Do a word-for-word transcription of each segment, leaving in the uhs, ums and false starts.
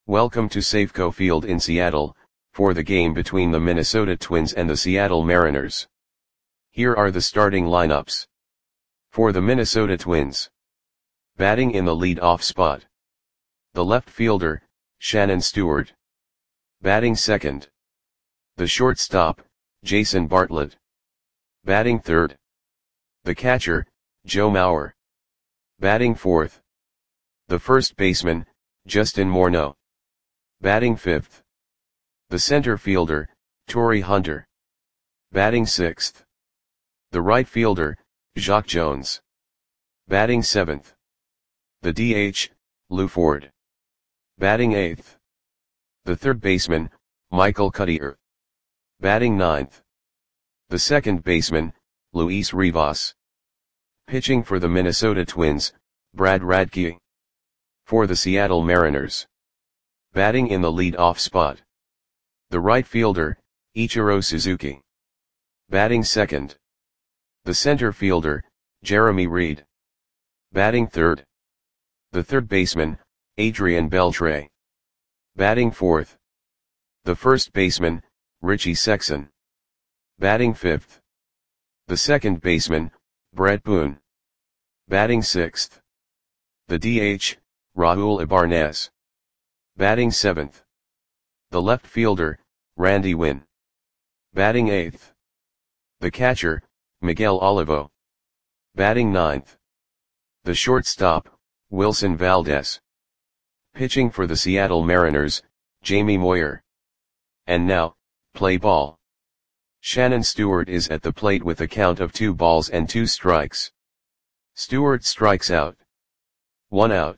Welcome to Safeco Field in Seattle, for the game between the Minnesota Twins and the Seattle Mariners. Here are the starting lineups. For the Minnesota Twins. Batting in the lead-off spot. The left fielder, Shannon Stewart. Batting second. The shortstop, Jason Bartlett. Batting third. The catcher, Joe Mauer. Batting fourth. The first baseman, Justin Morneau. Batting fifth. The center fielder, Torii Hunter. Batting sixth. The right fielder, Jacque Jones. Batting seventh. The D H, Lew Ford. Batting eighth. The third baseman, Michael Cuddyer. Batting ninth. The second baseman, Luis Rivas. Pitching for the Minnesota Twins, Brad Radke. For the Seattle Mariners. Batting in the lead-off spot. The right fielder, Ichiro Suzuki. Batting second. The center fielder, Jeremy Reed. Batting third. The third baseman, Adrian Beltre. Batting fourth. The first baseman, Richie Sexson. Batting fifth. The second baseman, Bret Boone. Batting sixth. The D H, Raul Ibanez. Batting seventh. The left fielder, Randy Winn. Batting eighth. The catcher, Miguel Olivo. Batting ninth. The shortstop, Wilson Valdez. Pitching for the Seattle Mariners, Jamie Moyer. And now, play ball. Shannon Stewart is at the plate with a count of two balls and two strikes. Stewart strikes out. One out.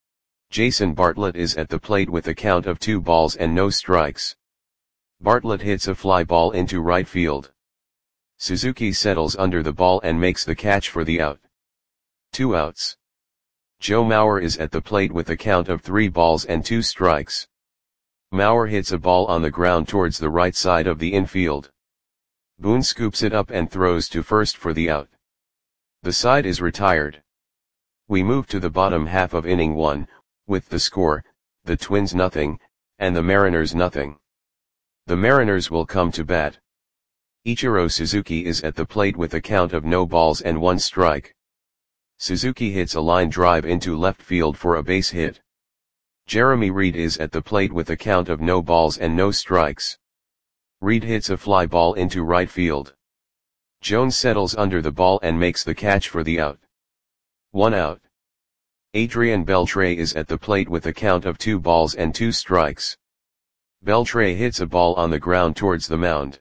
Jason Bartlett is at the plate with a count of two balls and no strikes. Bartlett hits a fly ball into right field. Suzuki settles under the ball and makes the catch for the out. Two outs. Joe Mauer is at the plate with a count of three balls and two strikes. Mauer hits a ball on the ground towards the right side of the infield. Boone scoops it up and throws to first for the out. The side is retired. We move to the bottom half of inning one, with the score, the Twins nothing, and the Mariners nothing. The Mariners will come to bat. Ichiro Suzuki is at the plate with a count of no balls and one strike. Suzuki hits a line drive into left field for a base hit. Jeremy Reed is at the plate with a count of no balls and no strikes. Reed hits a fly ball into right field. Jones settles under the ball and makes the catch for the out. One out. Adrian Beltre is at the plate with a count of two balls and two strikes. Beltre hits a ball on the ground towards the mound.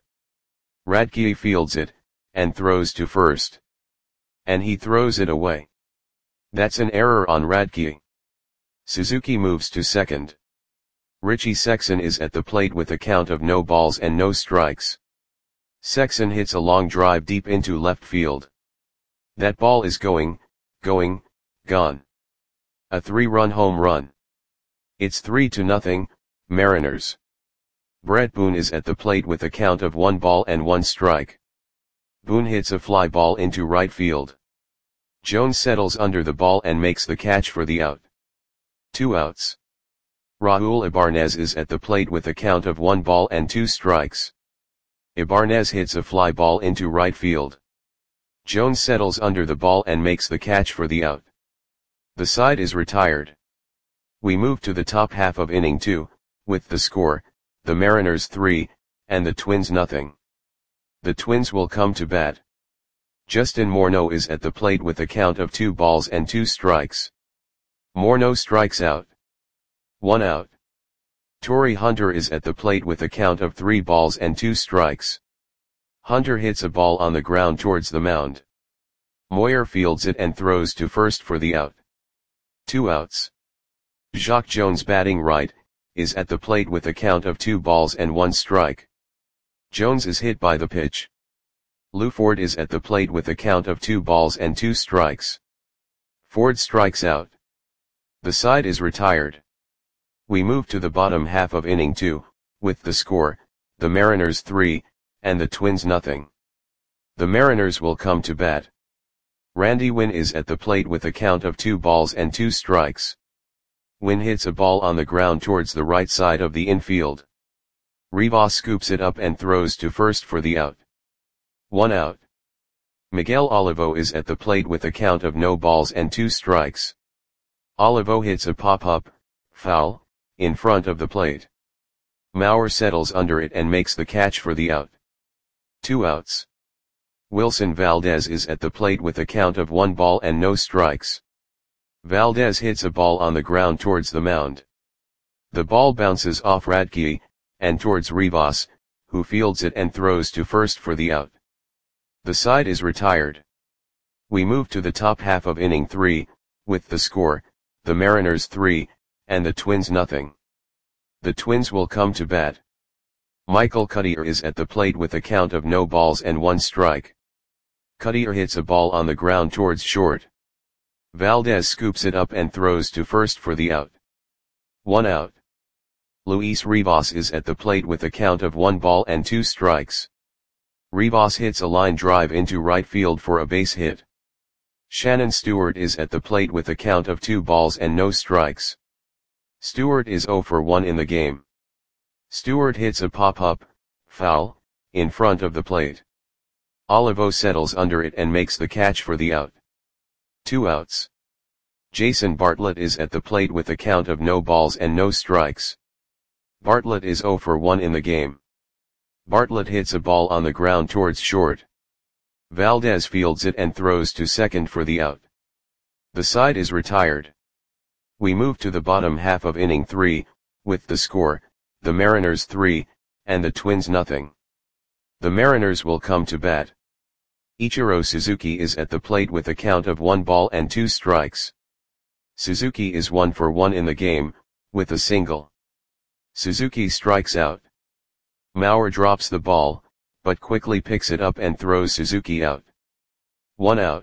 Radke fields it, and throws to first. And he throws it away. That's an error on Radke. Suzuki moves to second. Richie Sexson is at the plate with a count of no balls and no strikes. Sexson hits a long drive deep into left field. That ball is going, going, gone. A three-run home run. It's three to nothing, Mariners. Bret Boone is at the plate with a count of one ball and one strike. Boone hits a fly ball into right field. Jones settles under the ball and makes the catch for the out. Two outs. Raul Ibanez is at the plate with a count of one ball and two strikes. Ibanez hits a fly ball into right field. Jones settles under the ball and makes the catch for the out. The side is retired. We move to the top half of inning two, with the score, the Mariners three, and the Twins nothing. The Twins will come to bat. Justin Morneau is at the plate with a count of two balls and two strikes. Morneau strikes out. One out. Torii Hunter is at the plate with a count of three balls and two strikes. Hunter hits a ball on the ground towards the mound. Moyer fields it and throws to first for the out. Two outs. Jacque Jones, batting right, is at the plate with a count of two balls and one strike. Jones is hit by the pitch. Lew Ford is at the plate with a count of two balls and two strikes. Ford strikes out. The side is retired. We move to the bottom half of inning two, with the score, the Mariners three, and the Twins nothing. The Mariners will come to bat. Randy Winn is at the plate with a count of two balls and two strikes. Wynn hits a ball on the ground towards the right side of the infield. Rivas scoops it up and throws to first for the out. One out. Miguel Olivo is at the plate with a count of no balls and two strikes. Olivo hits a pop-up, foul, in front of the plate. Mauer settles under it and makes the catch for the out. Two outs. Wilson Valdez is at the plate with a count of one ball and no strikes. Valdez hits a ball on the ground towards the mound. The ball bounces off Radke, and towards Rivas, who fields it and throws to first for the out. The side is retired. We move to the top half of inning three, with the score, the Mariners three, and the Twins nothing. The Twins will come to bat. Michael Cuddyer is at the plate with a count of no balls and one strike. Cuddyer hits a ball on the ground towards short. Valdez scoops it up and throws to first for the out. One out. Luis Rivas is at the plate with a count of one ball and two strikes. Rivas hits a line drive into right field for a base hit. Shannon Stewart is at the plate with a count of two balls and no strikes. Stewart is oh for one in the game. Stewart hits a pop-up, foul, in front of the plate. Olivo settles under it and makes the catch for the out. Two outs. Jason Bartlett is at the plate with a count of no balls and no strikes. Bartlett is oh for one in the game. Bartlett hits a ball on the ground towards short. Valdez fields it and throws to second for the out. The side is retired. We move to the bottom half of inning three, with the score, the Mariners three, and the Twins nothing. The Mariners will come to bat. Ichiro Suzuki is at the plate with a count of one ball and two strikes. Suzuki is one for one in the game, with a single. Suzuki strikes out. Mauer drops the ball, but quickly picks it up and throws Suzuki out. One out.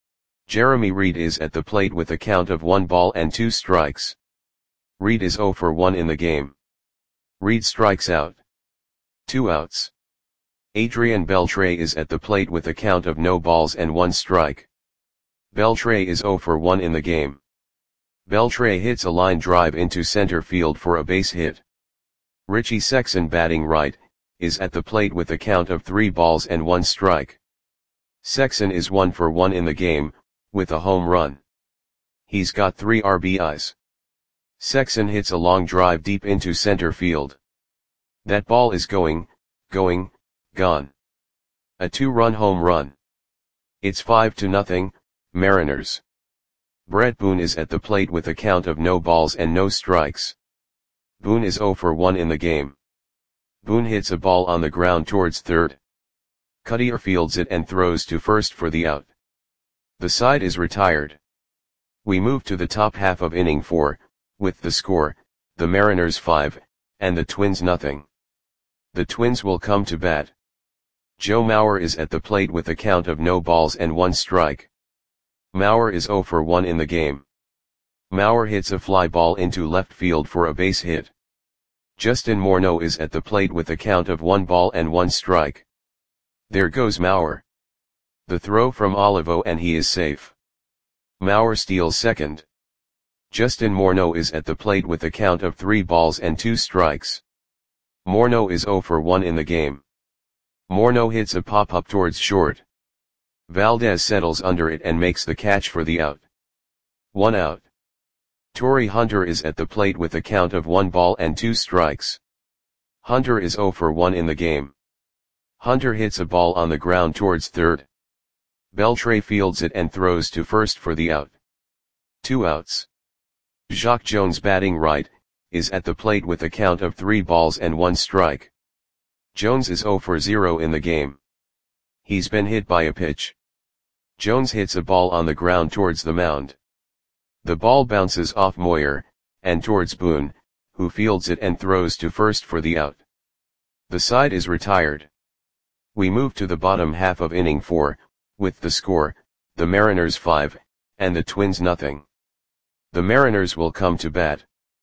Jeremy Reed is at the plate with a count of one ball and two strikes. Reed is oh for one in the game. Reed strikes out. Two outs. Adrian Beltre is at the plate with a count of no balls and one strike. Beltre is oh for one in the game. Beltre hits a line drive into center field for a base hit. Richie Sexson, batting right, is at the plate with a count of three balls and one strike. Sexson is one for one in the game, with a home run. He's got three R B Is. Sexson hits a long drive deep into center field. That ball is going, going, gone. A two-run home run. It's five to nothing, Mariners. Brett Boone is at the plate with a count of no balls and no strikes. Boone is oh for one in the game. Boone hits a ball on the ground towards third. Cuddyer fields it and throws to first for the out. The side is retired. We move to the top half of inning four, with the score, the Mariners five, and the Twins nothing. The Twins will come to bat. Joe Mauer is at the plate with a count of no balls and one strike. Mauer is oh for one in the game. Mauer hits a fly ball into left field for a base hit. Justin Morneau is at the plate with a count of one ball and one strike. There goes Mauer. The throw from Olivo and he is safe. Mauer steals second. Justin Morneau is at the plate with a count of three balls and two strikes. Morneau is oh for one in the game. Morneau hits a pop-up towards short. Valdez settles under it and makes the catch for the out. One out. Torrey Hunter is at the plate with a count of one ball and two strikes. Hunter is oh for one in the game. Hunter hits a ball on the ground towards third. Beltre fields it and throws to first for the out. Two outs. Jacque Jones, batting right, is at the plate with a count of three balls and one strike. Jones is oh for zero in the game. He's been hit by a pitch. Jones hits a ball on the ground towards the mound. The ball bounces off Moyer, and towards Boone, who fields it and throws to first for the out. The side is retired. We move to the bottom half of inning four, with the score, the Mariners five, and the Twins nothing. The Mariners will come to bat.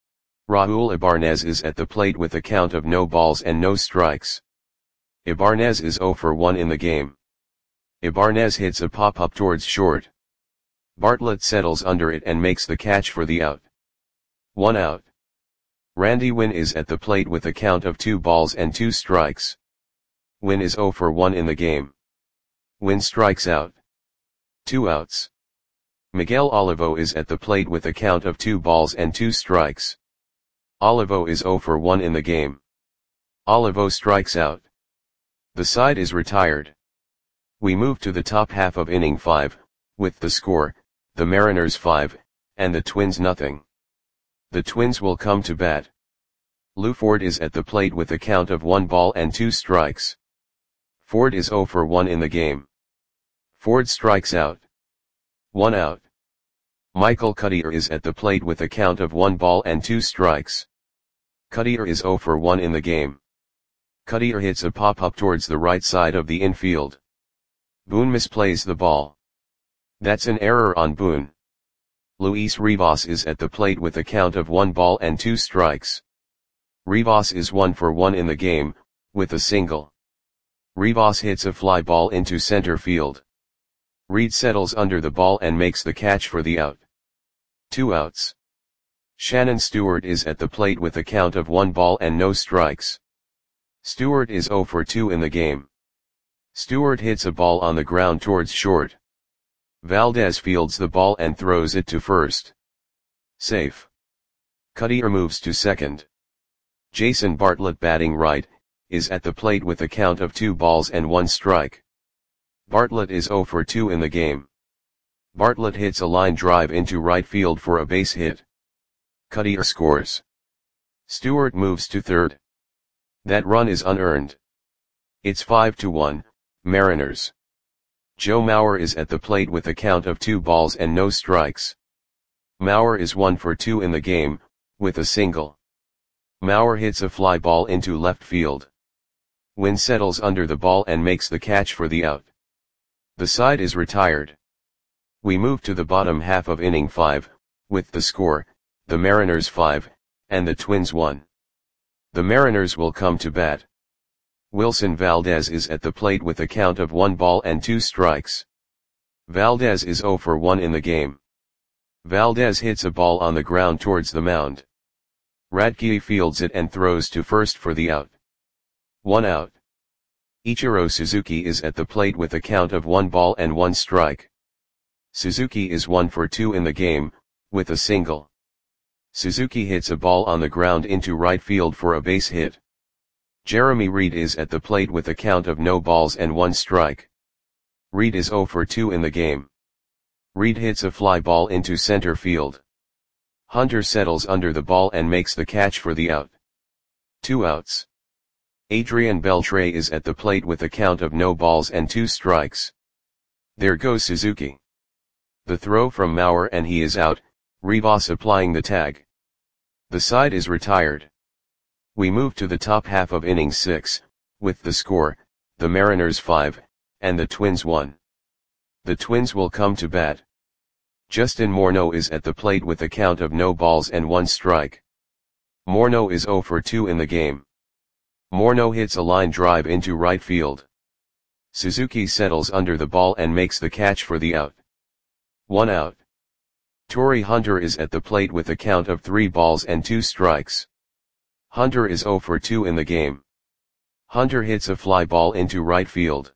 Raul Ibanez is at the plate with a count of no balls and no strikes. Ibanez is oh for one in the game. Ibanez hits a pop-up towards short. Bartlett settles under it and makes the catch for the out. One out. Randy Winn is at the plate with a count of two balls and two strikes. Winn is zero for one in the game. Winn strikes out. Two outs. Miguel Olivo is at the plate with a count of two balls and two strikes. Olivo is zero for one in the game. Olivo strikes out. The side is retired. We move to the top half of inning five, with the score, the Mariners five, and the Twins nothing. The Twins will come to bat. Lou Ford is at the plate with a count of one ball and two strikes. Ford is zero for one in the game. Ford strikes out. One out. Michael Cuddyer is at the plate with a count of one ball and two strikes. Cuddyer is zero for one in the game. Cuddyer hits a pop-up towards the right side of the infield. Boone misplays the ball. That's an error on Boone. Luis Rivas is at the plate with a count of one ball and two strikes. Rivas is one for one in the game, with a single. Rivas hits a fly ball into center field. Reed settles under the ball and makes the catch for the out. Two outs. Shannon Stewart is at the plate with a count of one ball and no strikes. Stewart is zero for two in the game. Stewart hits a ball on the ground towards short. Valdez fields the ball and throws it to first. Safe. Cuddyer moves to second. Jason Bartlett, batting right, is at the plate with a count of two balls and one strike. Bartlett is zero for two in the game. Bartlett hits a line drive into right field for a base hit. Cuddyer scores. Stewart moves to third. That run is unearned. It's five to one, Mariners. Joe Mauer is at the plate with a count of two balls and no strikes. Mauer is one for two in the game, with a single. Mauer hits a fly ball into left field. Winn settles under the ball and makes the catch for the out. The side is retired. We move to the bottom half of inning five, with the score, the Mariners five, and the Twins one. The Mariners will come to bat. Wilson Valdez is at the plate with a count of one ball and two strikes. Valdez is zero for one in the game. Valdez hits a ball on the ground towards the mound. Radke fields it and throws to first for the out. One out. Ichiro Suzuki is at the plate with a count of one ball and one strike. Suzuki is one for two in the game, with a single. Suzuki hits a ball on the ground into right field for a base hit. Jeremy Reed is at the plate with a count of no balls and one strike. Reed is zero for two in the game. Reed hits a fly ball into center field. Hunter settles under the ball and makes the catch for the out. Two outs. Adrian Beltre is at the plate with a count of no balls and two strikes. There goes Suzuki. The throw from Mauer and he is out, Rivas applying the tag. The side is retired. We move to the top half of inning six, with the score, the Mariners five, and the Twins one. The Twins will come to bat. Justin Morneau is at the plate with a count of no balls and one strike. Morneau is zero for two in the game. Morneau hits a line drive into right field. Suzuki settles under the ball and makes the catch for the out. One out. Torrey Hunter is at the plate with a count of three balls and two strikes. Hunter is zero for two in the game. Hunter hits a fly ball into right field.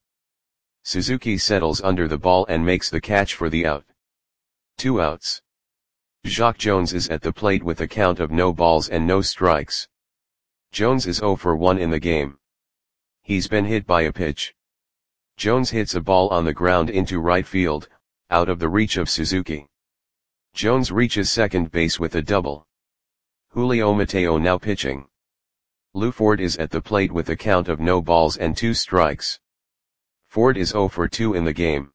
Suzuki settles under the ball and makes the catch for the out. Two outs. Jacque Jones is at the plate with a count of no balls and no strikes. Jones is zero for one in the game. He's been hit by a pitch. Jones hits a ball on the ground into right field, out of the reach of Suzuki. Jones reaches second base with a double. Julio Mateo now pitching. Lou Ford is at the plate with a count of no balls and two strikes. Ford is zero for two in the game.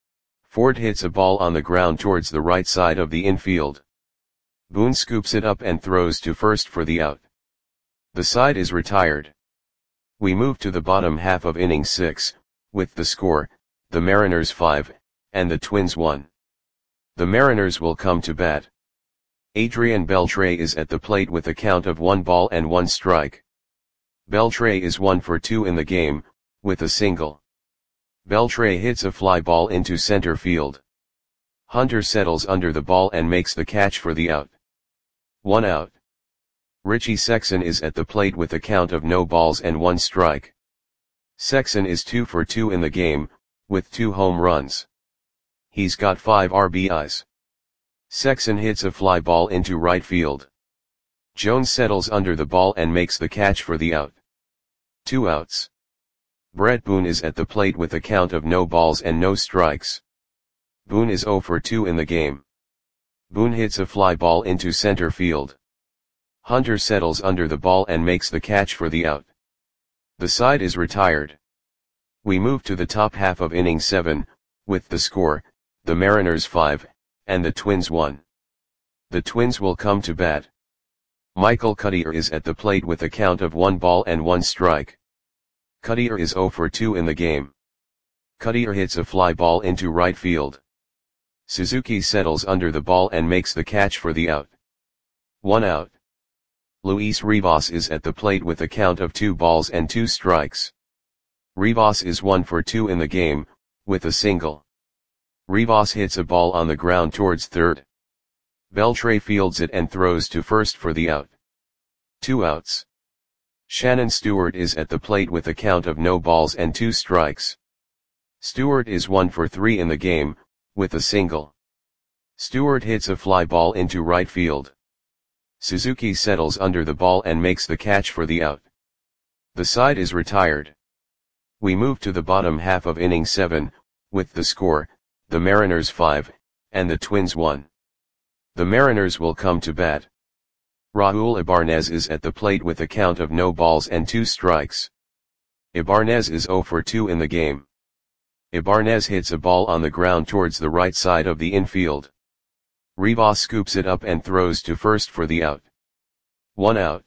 Ford hits a ball on the ground towards the right side of the infield. Boone scoops it up and throws to first for the out. The side is retired. We move to the bottom half of inning six, with the score, the Mariners five, and the Twins one. The Mariners will come to bat. Adrian Beltre is at the plate with a count of one ball and one strike. Beltre is one for two in the game, with a single. Beltre hits a fly ball into center field. Hunter settles under the ball and makes the catch for the out. One out. Richie Sexson is at the plate with a count of no balls and one strike. Sexson is two for two in the game, with two home runs. He's got five R B Is. Sexson hits a fly ball into right field. Jones settles under the ball and makes the catch for the out. Two outs. Brett Boone is at the plate with a count of no balls and no strikes. Boone is zero for two in the game. Boone hits a fly ball into center field. Hunter settles under the ball and makes the catch for the out. The side is retired. We move to the top half of inning seven, with the score, the Mariners five, and the Twins one. The Twins will come to bat. Michael Cuddyer is at the plate with a count of one ball and one strike. Cuddyer is zero for two in the game. Cuddyer hits a fly ball into right field. Suzuki settles under the ball and makes the catch for the out. One out. Luis Rivas is at the plate with a count of two balls and two strikes. Rivas is one for two in the game, with a single. Rivas hits a ball on the ground towards third. Beltre fields it and throws to first for the out. Two outs. Shannon Stewart is at the plate with a count of no balls and two strikes. Stewart is one for three in the game, with a single. Stewart hits a fly ball into right field. Suzuki settles under the ball and makes the catch for the out. The side is retired. We move to the bottom half of inning seven, with the score, the Mariners five, and the Twins one. The Mariners will come to bat. Raul Ibanez is at the plate with a count of no balls and two strikes. Ibanez is zero for two in the game. Ibanez hits a ball on the ground towards the right side of the infield. Rivas scoops it up and throws to first for the out. One out.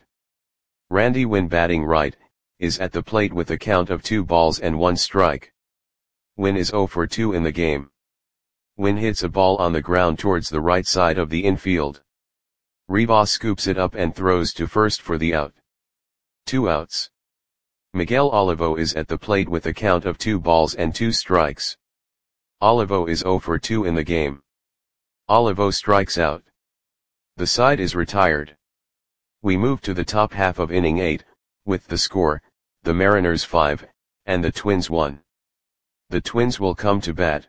Randy Winn, batting right, is at the plate with a count of two balls and one strike. Winn is zero for two in the game. Winn hits a ball on the ground towards the right side of the infield. Rivas scoops it up and throws to first for the out. Two outs. Miguel Olivo is at the plate with a count of two balls and two strikes. Olivo is zero for two in the game. Olivo strikes out. The side is retired. We move to the top half of inning eight, with the score, the Mariners five, and the Twins one. The Twins will come to bat.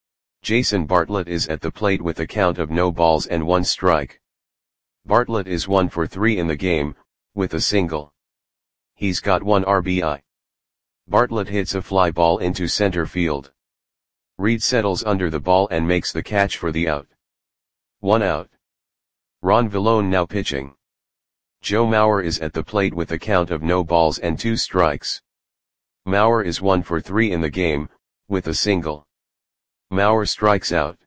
Jason Bartlett is at the plate with a count of no balls and one strike. Bartlett is one for three in the game, with a single. He's got one R B I. Bartlett hits a fly ball into center field. Reed settles under the ball and makes the catch for the out. One out. Ron Villone now pitching. Joe Mauer is at the plate with a count of no balls and two strikes. Mauer is one for three in the game, with a single. Mauer strikes out.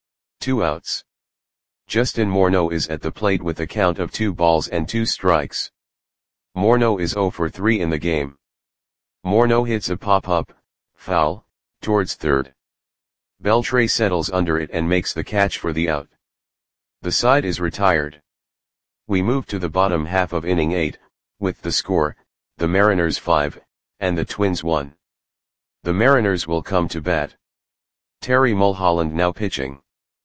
Two outs. Justin Morneau is at the plate with a count of two balls and two strikes. Morneau is zero for three in the game. Morneau hits a pop-up, foul, towards third. Beltre settles under it and makes the catch for the out. The side is retired. We move to the bottom half of inning eight, with the score, the Mariners five, and the Twins one. The Mariners will come to bat. Terry Mulholland now pitching.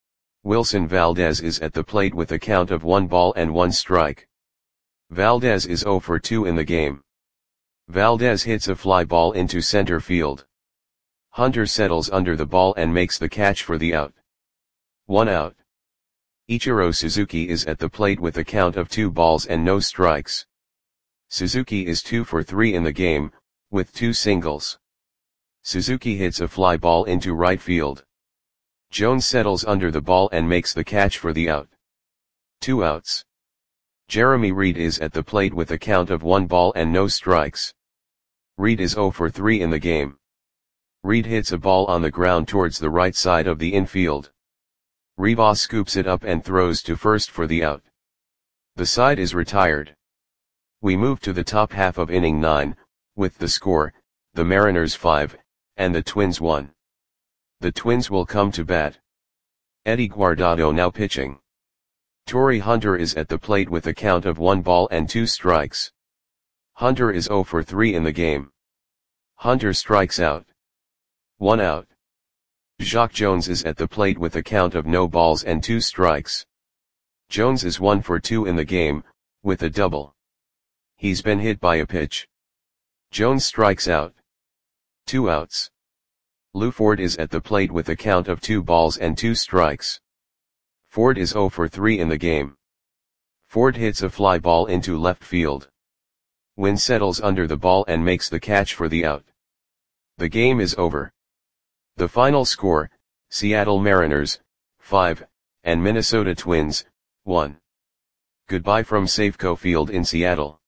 Wilson Valdez is at the plate with a count of one ball and one strike. Valdez is zero for two in the game. Valdez hits a fly ball into center field. Hunter settles under the ball and makes the catch for the out. One out. Ichiro Suzuki is at the plate with a count of two balls and no strikes. Suzuki is two for three in the game, with two singles. Suzuki hits a fly ball into right field. Jones settles under the ball and makes the catch for the out. Two outs. Jeremy Reed is at the plate with a count of one ball and no strikes. Reed is zero for three in the game. Reed hits a ball on the ground towards the right side of the infield. Rivas scoops it up and throws to first for the out. The side is retired. We move to the top half of inning nine, with the score, the Mariners five, and the Twins one. The Twins will come to bat. Eddie Guardado now pitching. Torrey Hunter is at the plate with a count of one ball and two strikes. Hunter is zero for three in the game. Hunter strikes out. One out. Jacque Jones is at the plate with a count of no balls and two strikes. Jones is one for two in the game, with a double. He's been hit by a pitch. Jones strikes out. Two outs. Lew Ford is at the plate with a count of two balls and two strikes. Ford is zero for three in the game. Ford hits a fly ball into left field. Wynn settles under the ball and makes the catch for the out. The game is over. The final score, Seattle Mariners, five, and Minnesota Twins, one. Goodbye from Safeco Field in Seattle.